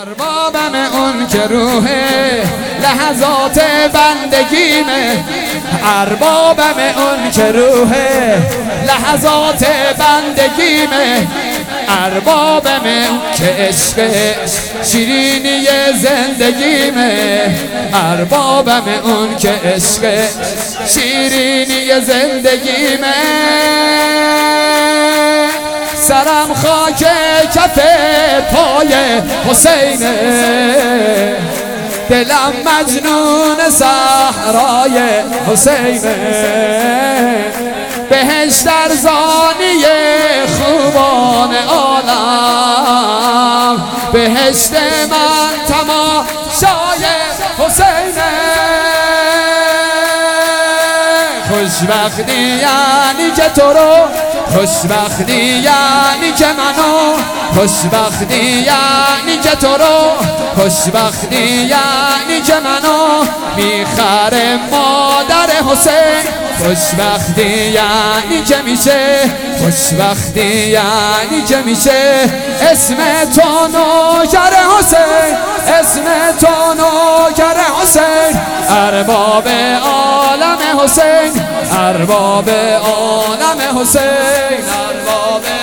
اربابم اون که روح لحظات بندگیمه، اربابم اون که روح لحظات بندگیمه، اربابم اون که عشق شیرینی زندگیمه، اربابم اون که عشق شیرینی زندگیمه. سرم خاک کف پای حسینه، دلم مجنون صحرای حسینه، بهشت ارزانی خوبان عالم، بهشت من تماشای حسینه. خوشبختی یعنی که تو رو، خوشبختی یعنی که منو، خوشبختی یعنی که تو رو، خوشبختی یعنی که منو میخره مادر حسین. خوشبختی یعنی که میشه، خوشبختی یعنی که میشه اسم تو نوکر حسین، اسم تو نوکر حسین، ارباب عالم حسین، ارباب عالم حسین، ارباب